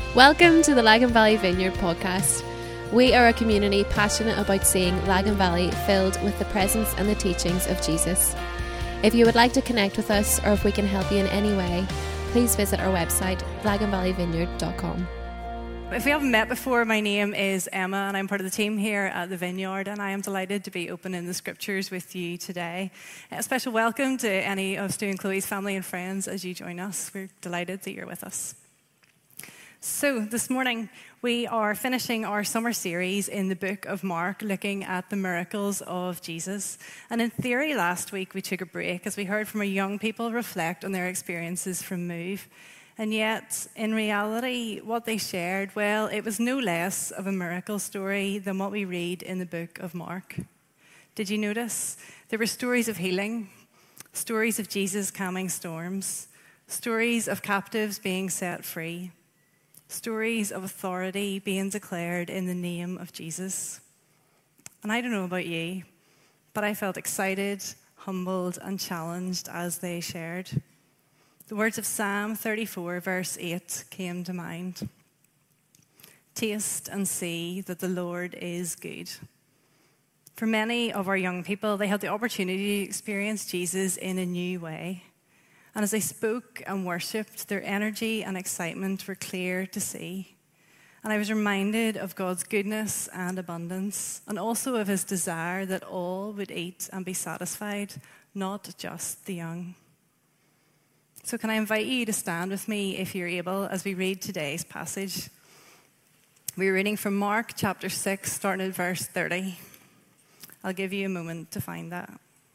Welcome to the Lagan Valley Vineyard podcast. We are a community passionate about seeing Lagan Valley filled with the presence and the teachings of Jesus. If you would like to connect with us or if we can help you in any way, please visit our website, laganvalleyvineyard.com. If we haven't met before, my name is Emma and I'm part of the team here at the Vineyard, and I am delighted to be opening the scriptures with you today. A special welcome to any of Stu and Chloe's family and friends as you join us. We're delighted that you're with us. So this morning we are finishing our summer series in the book of Mark, looking at the miracles of Jesus. And in theory last week we took a break as we heard from our young people reflect on their experiences from Move. And yet, in reality, what they shared, well, it was no less of a miracle story than what we read in the book of Mark. Did you notice? There were stories of healing, stories of Jesus calming storms, stories of captives being set free, stories of authority being declared in the name of Jesus. And I don't know about you, but I felt excited, humbled, and challenged as they shared. The words of Psalm 34, verse 8 came to mind. Taste and see that the Lord is good. For many of our young people, they had the opportunity to experience Jesus in a new way. And as they spoke and worshipped, their energy and excitement were clear to see. And I was reminded of God's goodness and abundance, and also of his desire that all would eat and be satisfied, not just the young. So can I invite you to stand with me, if you're able, as we read today's passage. We're reading from Mark chapter 6, starting at verse 30. I'll give you a moment to find that.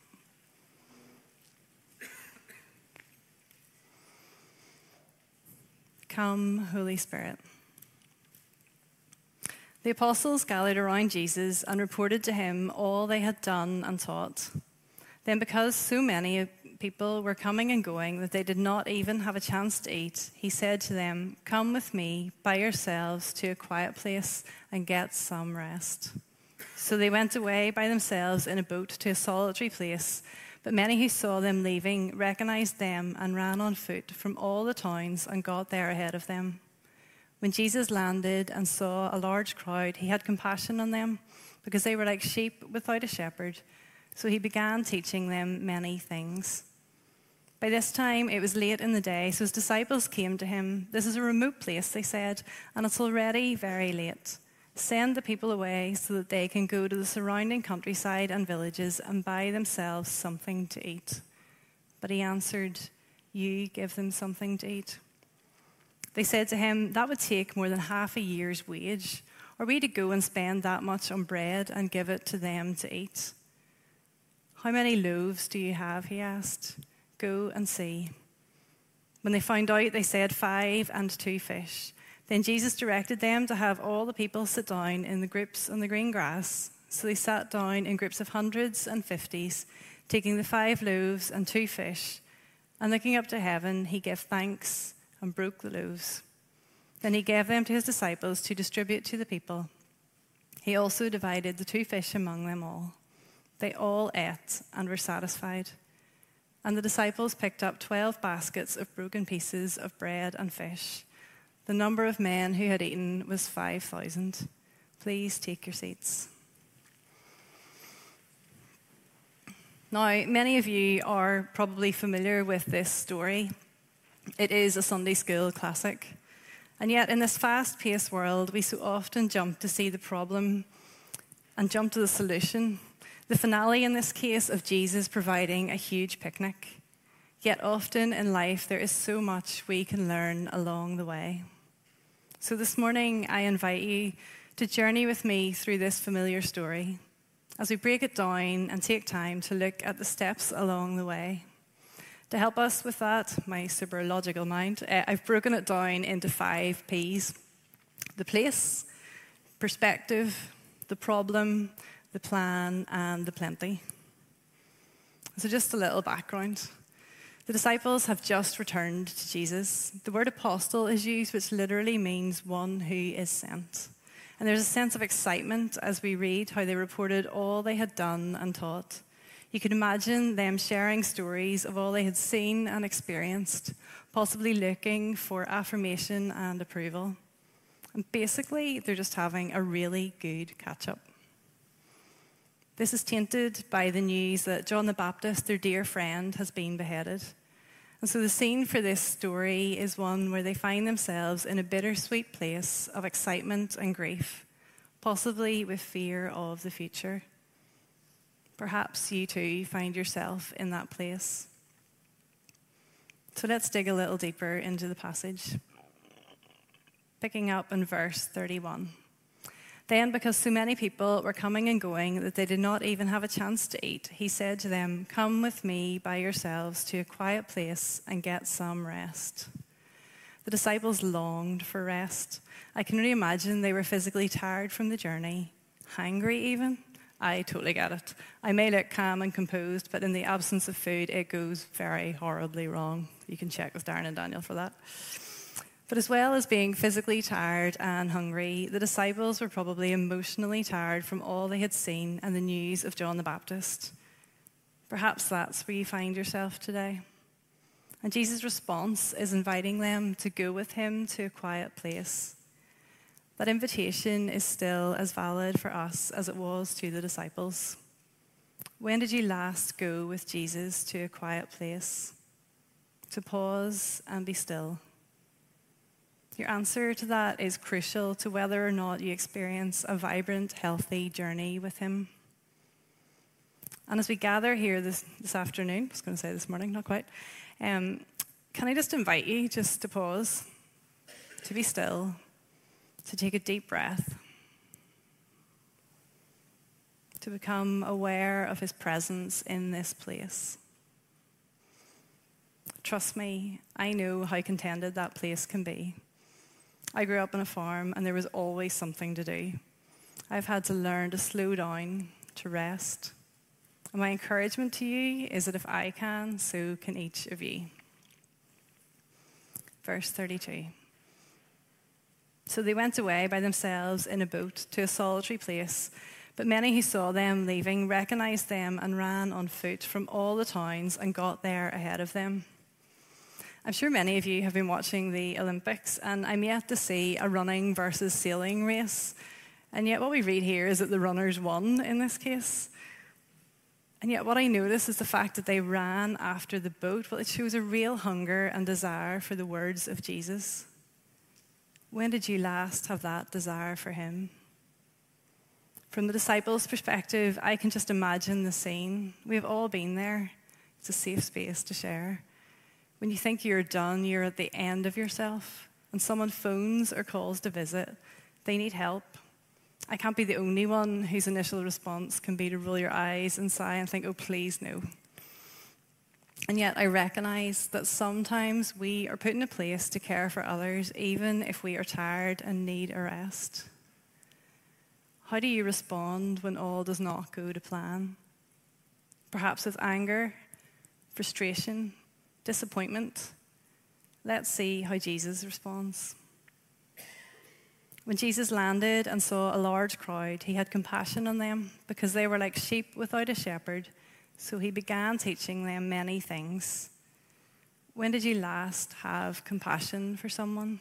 Come, Holy Spirit. The apostles gathered around Jesus and reported to him all they had done and taught. Then, because so many people were coming and going that they did not even have a chance to eat, he said to them, "Come with me by yourselves to a quiet place and get some rest." So they went away by themselves in a boat to a solitary place. But many who saw them leaving recognized them and ran on foot from all the towns and got there ahead of them. When Jesus landed and saw a large crowd, he had compassion on them because they were like sheep without a shepherd. So he began teaching them many things. By this time, it was late in the day, so his disciples came to him. "This is a remote place," they said, "and it's already very late. Send the people away so that they can go to the surrounding countryside and villages and buy themselves something to eat." But he answered, "You give them something to eat." They said to him, "That would take more than half a year's wage. Are we to go and spend that much on bread and give it to them to eat?" "How many loaves do you have?" he asked. "Go and see." When they found out, they said, 5 and 2 fish. Then Jesus directed them to have all the people sit down in the groups on the green grass. So they sat down in groups of hundreds and fifties, taking the 5 loaves and 2 fish. And looking up to heaven, he gave thanks and broke the loaves. Then he gave them to his disciples to distribute to the people. He also divided the 2 fish among them all. They all ate and were satisfied. And the disciples picked up 12 baskets of broken pieces of bread and fish. The number of men who had eaten was 5,000. Please take your seats. Now, many of you are probably familiar with this story. It is a Sunday school classic. And yet, in this fast-paced world, we so often jump to see the problem and jump to the solution. The finale in this case of Jesus providing a huge picnic. Yet often in life, there is so much we can learn along the way. So this morning, I invite you to journey with me through this familiar story as we break it down and take time to look at the steps along the way. To help us with that, my super logical mind, I've broken it down into 5 P's. The place, perspective, the problem, the plan, and the plenty. So just a little background. The disciples have just returned to Jesus. The word apostle is used, which literally means one who is sent. And there's a sense of excitement as we read how they reported all they had done and taught. You could imagine them sharing stories of all they had seen and experienced, possibly looking for affirmation and approval. And basically, they're just having a really good catch-up. This is tainted by the news that John the Baptist, their dear friend, has been beheaded. And so the scene for this story is one where they find themselves in a bittersweet place of excitement and grief, possibly with fear of the future. Perhaps you too find yourself in that place. So let's dig a little deeper into the passage. Picking up in verse 31. Then, because so many people were coming and going that they did not even have a chance to eat, he said to them, "Come with me by yourselves to a quiet place and get some rest." The disciples longed for rest. I can really imagine they were physically tired from the journey, hungry even. I totally get it. I may look calm and composed, but in the absence of food, it goes very horribly wrong. You can check with Darren and Daniel for that. But as well as being physically tired and hungry, the disciples were probably emotionally tired from all they had seen and the news of John the Baptist. Perhaps that's where you find yourself today. And Jesus' response is inviting them to go with him to a quiet place. That invitation is still as valid for us as it was to the disciples. When did you last go with Jesus to a quiet place? To pause and be still. Your answer to that is crucial to whether or not you experience a vibrant, healthy journey with him. And as we gather here this afternoon, I was going to say this morning, not quite, can I just invite you just to pause, to be still, to take a deep breath, to become aware of his presence in this place. Trust me, I know how contented that place can be. I grew up on a farm and there was always something to do. I've had to learn to slow down, to rest. And my encouragement to you is that if I can, so can each of you. Verse 32. So they went away by themselves in a boat to a solitary place, but many who saw them leaving recognized them and ran on foot from all the towns and got there ahead of them. I'm sure many of you have been watching the Olympics, and I'm yet to see a running versus sailing race. And yet what we read here is that the runners won in this case. And yet what I notice is the fact that they ran after the boat. Well, it shows a real hunger and desire for the words of Jesus. When did you last have that desire for him? From the disciples' perspective, I can just imagine the scene. We've all been there. It's a safe space to share. When you think you're done, you're at the end of yourself, and someone phones or calls to visit, they need help. I can't be the only one whose initial response can be to roll your eyes and sigh and think, "Oh, please, no." And yet I recognize that sometimes we are put in a place to care for others, even if we are tired and need a rest. How do you respond when all does not go to plan? Perhaps with anger, frustration, disappointment. Let's see how Jesus responds. When Jesus landed and saw a large crowd, he had compassion on them because they were like sheep without a shepherd, so he began teaching them many things. When did you last have compassion for someone?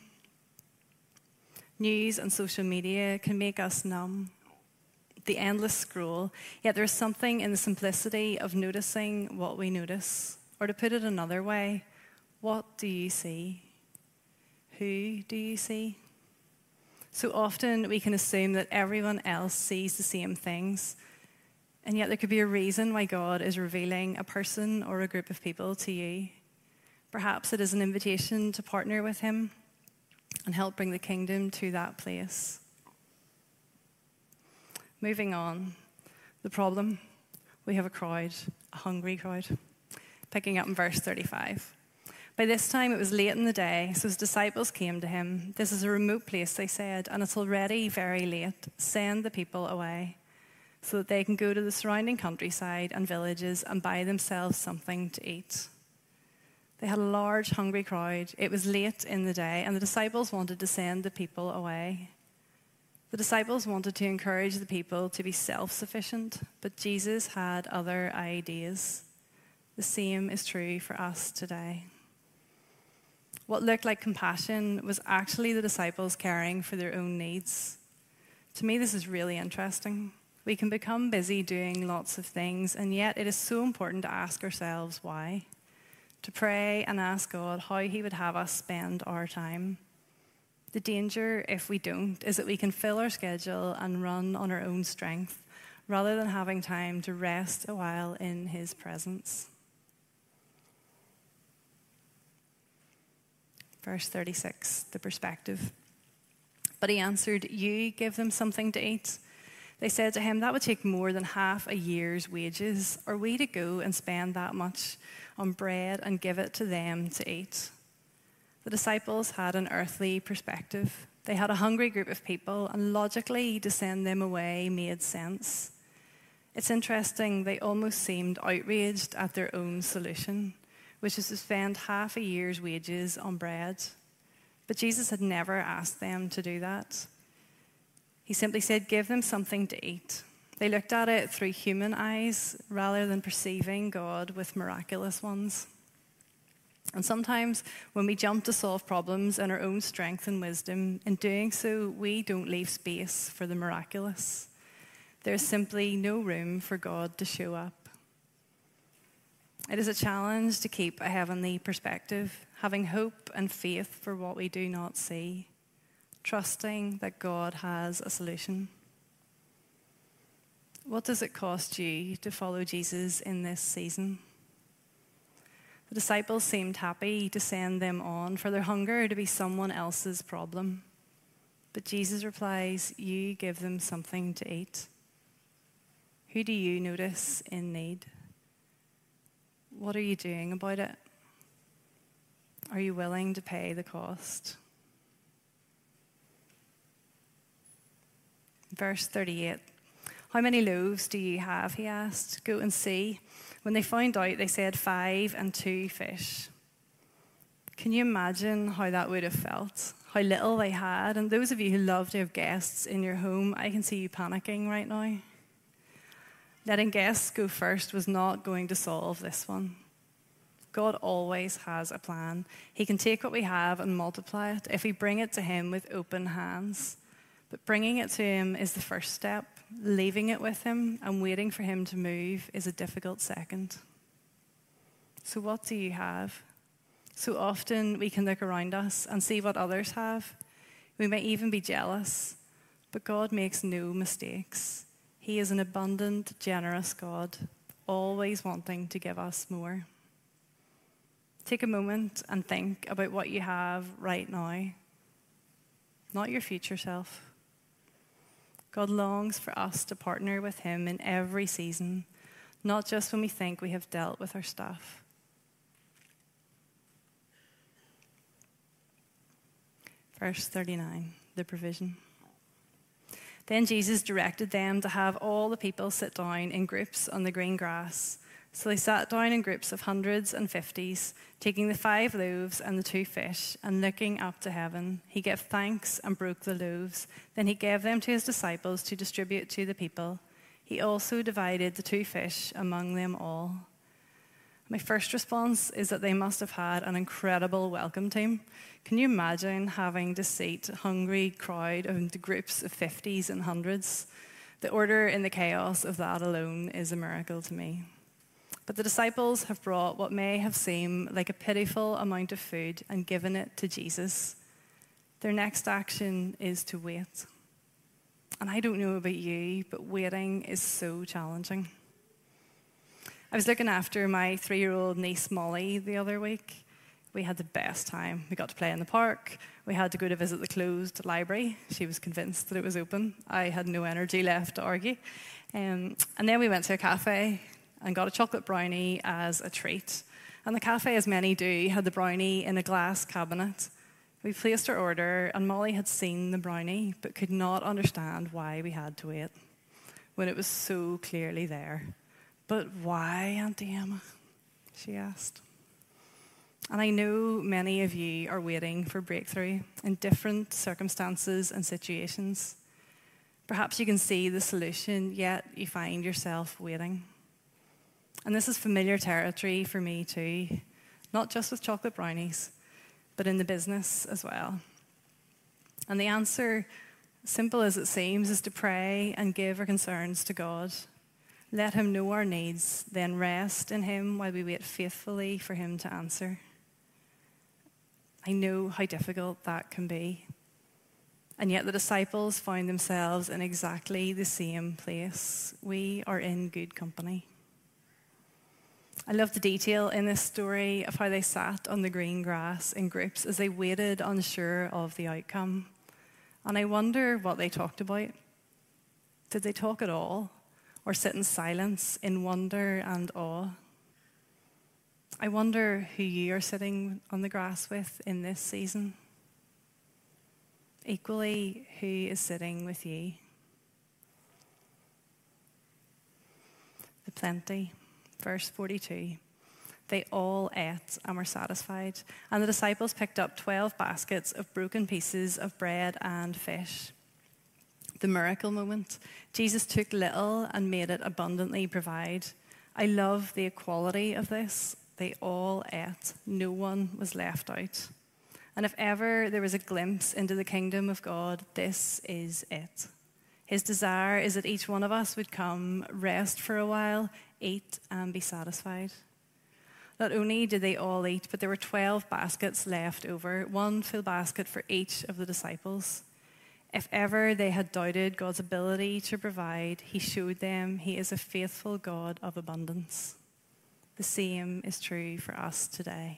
News and social media can make us numb. The endless scroll, yet there's something in the simplicity of noticing what we notice. Or to put it another way, what do you see? Who do you see? So often we can assume that everyone else sees the same things, and yet there could be a reason why God is revealing a person or a group of people to you. Perhaps it is an invitation to partner with him and help bring the kingdom to that place. Moving on, the problem, we have a crowd, a hungry crowd. Picking up in verse 35. By this time it was late in the day, so his disciples came to him. "This is a remote place," they said, "and it's already very late. Send the people away so that they can go to the surrounding countryside and villages and buy themselves something to eat." They had a large, hungry crowd. It was late in the day, and the disciples wanted to send the people away. The disciples wanted to encourage the people to be self-sufficient, but Jesus had other ideas. The same is true for us today. What looked like compassion was actually the disciples caring for their own needs. To me, this is really interesting. We can become busy doing lots of things, and yet it is so important to ask ourselves why. To pray and ask God how He would have us spend our time. The danger, if we don't, is that we can fill our schedule and run on our own strength, rather than having time to rest a while in His presence. Verse 36, the perspective. But He answered, "You give them something to eat." They said to Him, "That would take more than half a year's wages. Are we to go and spend that much on bread and give it to them to eat?" The disciples had an earthly perspective. They had a hungry group of people, and logically to send them away made sense. It's interesting, they almost seemed outraged at their own solution, which is to spend half a year's wages on bread. But Jesus had never asked them to do that. He simply said, "Give them something to eat." They looked at it through human eyes rather than perceiving God with miraculous ones. And sometimes when we jump to solve problems in our own strength and wisdom, in doing so, we don't leave space for the miraculous. There's simply no room for God to show up. It is a challenge to keep a heavenly perspective, having hope and faith for what we do not see, trusting that God has a solution. What does it cost you to follow Jesus in this season? The disciples seemed happy to send them on for their hunger to be someone else's problem. But Jesus replies, "You give them something to eat." Who do you notice in need? What are you doing about it? Are you willing to pay the cost? Verse 38. "How many loaves do you have?" He asked. "Go and see." When they found out, they said 5 and 2 fish. Can you imagine how that would have felt? How little they had? And those of you who love to have guests in your home, I can see you panicking right now. Letting guests go first was not going to solve this one. God always has a plan. He can take what we have and multiply it if we bring it to Him with open hands. But bringing it to Him is the first step. Leaving it with Him and waiting for Him to move is a difficult second. So what do you have? So often we can look around us and see what others have. We may even be jealous, but God makes no mistakes. He is an abundant, generous God, always wanting to give us more. Take a moment and think about what you have right now, not your future self. God longs for us to partner with Him in every season, not just when we think we have dealt with our stuff. Verse 39, the provision. Then Jesus directed them to have all the people sit down in groups on the green grass. So they sat down in groups of hundreds and 50s, taking the 5 loaves and the 2 fish, and looking up to heaven. He gave thanks and broke the loaves. Then He gave them to His disciples to distribute to the people. He also divided the 2 fish among them all. My first response is that they must have had an incredible welcome team. Can you imagine having to seat a hungry crowd into groups of 50s and hundreds? The order in the chaos of that alone is a miracle to me. But the disciples have brought what may have seemed like a pitiful amount of food and given it to Jesus. Their next action is to wait. And I don't know about you, but waiting is so challenging. I was looking after my 3-year-old niece Molly the other week. We had the best time. We got to play in the park. We had to go to visit the closed library. She was convinced that it was open. I had no energy left to argue. And then we went to a cafe and got a chocolate brownie as a treat. And the cafe, as many do, had the brownie in a glass cabinet. We placed our order, and Molly had seen the brownie, but could not understand why we had to wait, when it was so clearly there. "But why, Auntie Emma?" she asked. And I know many of you are waiting for breakthrough in different circumstances and situations. Perhaps you can see the solution, yet you find yourself waiting. And this is familiar territory for me too, not just with chocolate brownies, but in the business as well. And the answer, simple as it seems, is to pray and give our concerns to God. Let him know our needs, then rest in him while we wait faithfully for him to answer. I know how difficult that can be. And yet the disciples found themselves in exactly the same place. We are in good company. I love the detail in this story of how they sat on the green grass in groups as they waited, unsure of the outcome. And I wonder what they talked about. Did they talk at all? Or sit in silence, in wonder and awe? I wonder who you are sitting on the grass with in this season. Equally, who is sitting with you? The plenty. Verse 42, they all ate and were satisfied, and the disciples picked up 12 baskets of broken pieces of bread and fish. The miracle moment. Jesus took little and made it abundantly provide. I love the equality of this. They all ate. No one was left out. And if ever there was a glimpse into the kingdom of God, this is it. His desire is that each one of us would come, rest for a while, eat and be satisfied. Not only did they all eat, but there were 12 baskets left over, one full basket for each of the disciples. If ever they had doubted God's ability to provide, he showed them he is a faithful God of abundance. The same is true for us today.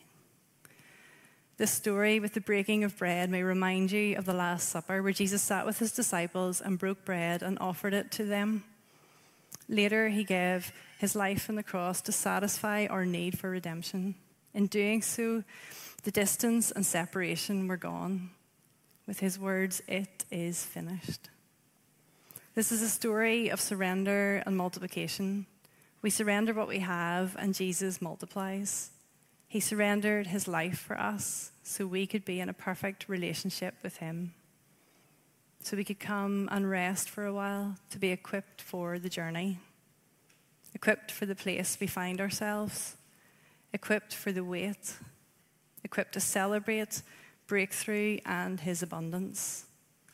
This story with the breaking of bread may remind you of the Last Supper, where Jesus sat with his disciples and broke bread and offered it to them. Later, he gave his life on the cross to satisfy our need for redemption. In doing so, the distance and separation were gone. With his words, "It is finished." This is a story of surrender and multiplication. We surrender what we have, and Jesus multiplies. He surrendered his life for us so we could be in a perfect relationship with him. So we could come and rest for a while to be equipped for the journey. Equipped for the place we find ourselves. Equipped for the wait. Equipped to celebrate breakthrough and his abundance.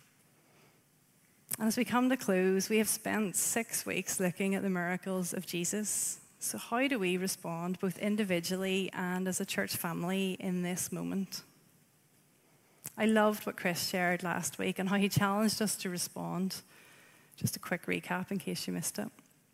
And as we come to close, we have spent 6 weeks looking at the miracles of Jesus. So how do we respond, both individually and as a church family, in this moment? I loved what Chris shared last week and how he challenged us to respond. Just a quick recap in case you missed it.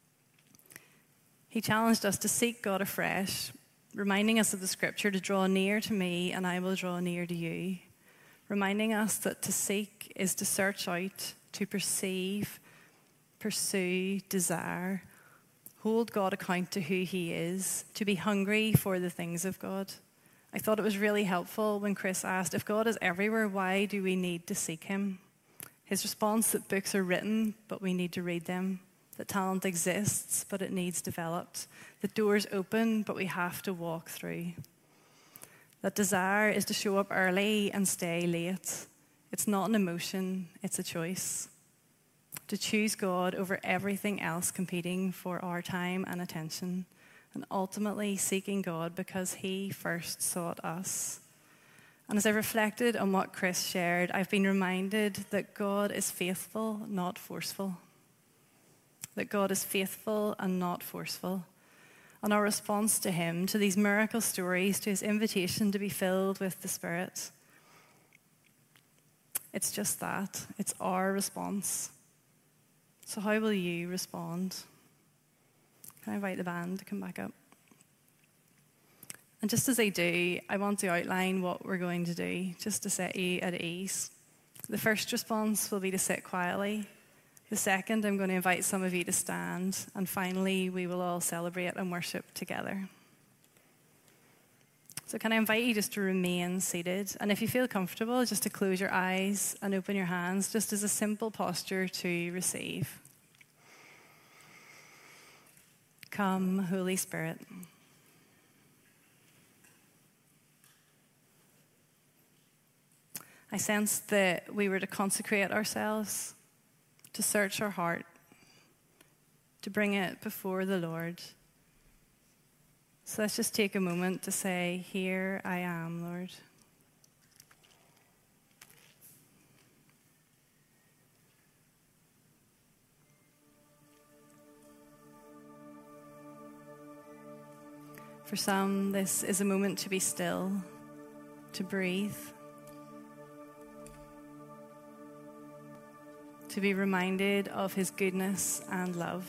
He challenged us to seek God afresh, reminding us of the scripture to draw near to me and I will draw near to you. Reminding us that to seek is to search out, to perceive, pursue, desire, hold God account to who he is, to be hungry for the things of God. I thought it was really helpful when Chris asked, if God is everywhere, why do we need to seek him? His response that books are written, but we need to read them. That talent exists, but it needs developed. That doors open, but we have to walk through. That desire is to show up early and stay late. It's not an emotion, it's a choice. To choose God over everything else competing for our time and attention, and ultimately seeking God because he first sought us. And as I reflected on what Chris shared, I've been reminded that God is faithful, not forceful. That God is faithful and not forceful. And our response to him, to these miracle stories, to his invitation to be filled with the Spirit, it's just that. It's our response. So how will you respond? Can I invite the band to come back up? And just as I do, I want to outline what we're going to do, just to set you at ease. The first response will be to sit quietly. The second, I'm going to invite some of you to stand. And finally, we will all celebrate and worship together. So can I invite you just to remain seated? And if you feel comfortable, just to close your eyes and open your hands, just as a simple posture to receive. Come, Holy Spirit. I sensed that we were to consecrate ourselves, to search our heart, to bring it before the Lord. So let's just take a moment to say, here I am, Lord. For some, this is a moment to be still, to breathe, to be reminded of his goodness and love,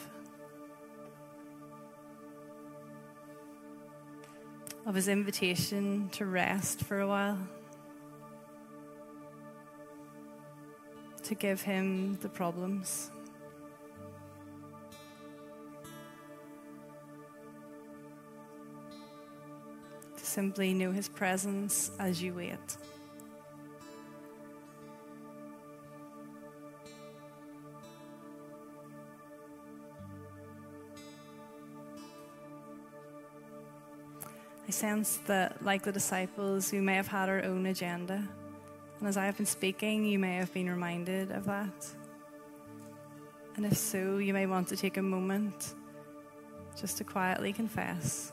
of his invitation to rest for a while, to give him the problems. To simply know his presence as you wait. I sense that, like the disciples, we may have had our own agenda. And as I have been speaking, you may have been reminded of that. And if so, you may want to take a moment just to quietly confess.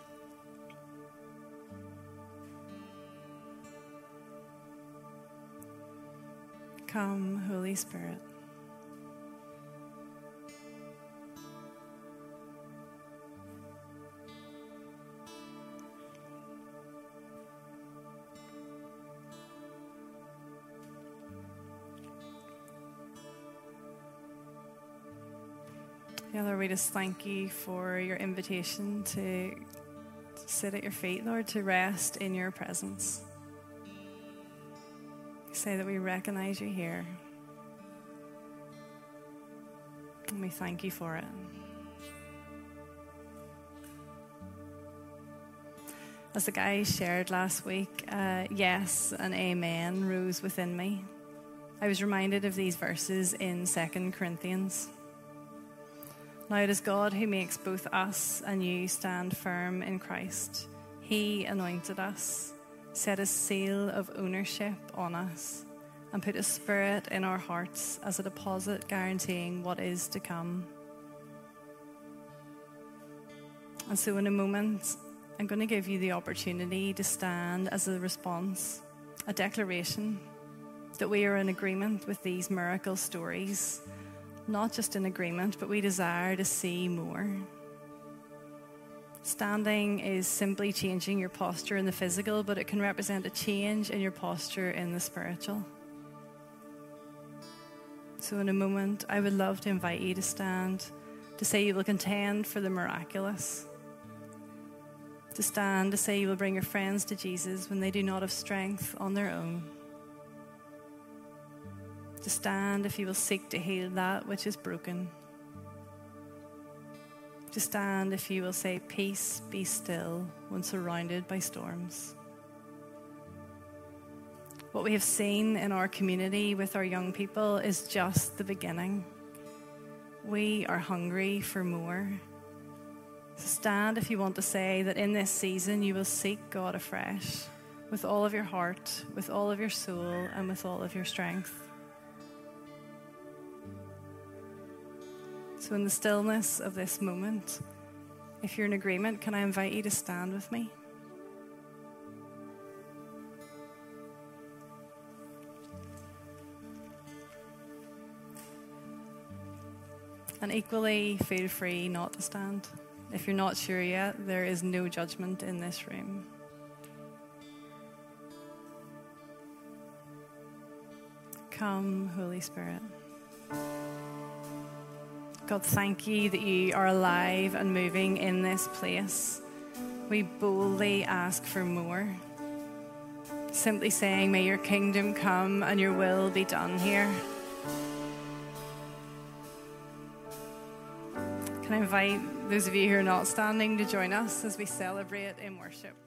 Come, Holy Spirit. Father, we just thank you for your invitation to sit at your feet, Lord, to rest in your presence. Say that we recognize you here. And we thank you for it. As the guys shared last week, yes and amen rose within me. I was reminded of these verses in 2 Corinthians. Now it is God who makes both us and you stand firm in Christ. He anointed us, set a seal of ownership on us, and put a spirit in our hearts as a deposit guaranteeing what is to come. And so in a moment, I'm going to give you the opportunity to stand as a response, a declaration that we are in agreement with these miracle stories. Not just in agreement, but we desire to see more. Standing is simply changing your posture in the physical, but it can represent a change in your posture in the spiritual. So in a moment, I would love to invite you to stand, to say you will contend for the miraculous, to stand, to say you will bring your friends to Jesus when they do not have strength on their own, to stand if you will seek to heal that which is broken, to stand if you will say, peace, be still when surrounded by storms. What we have seen in our community with our young people is just the beginning. We are hungry for more. So stand if you want to say that in this season you will seek God afresh with all of your heart, with all of your soul, and with all of your strength. So in the stillness of this moment, if you're in agreement, can I invite you to stand with me? And equally, feel free not to stand. If you're not sure yet, there is no judgment in this room. Come, Holy Spirit. God, thank you that you are alive and moving in this place. We boldly ask for more. Simply saying, may your kingdom come and your will be done here. Can I invite those of you who are not standing to join us as we celebrate in worship?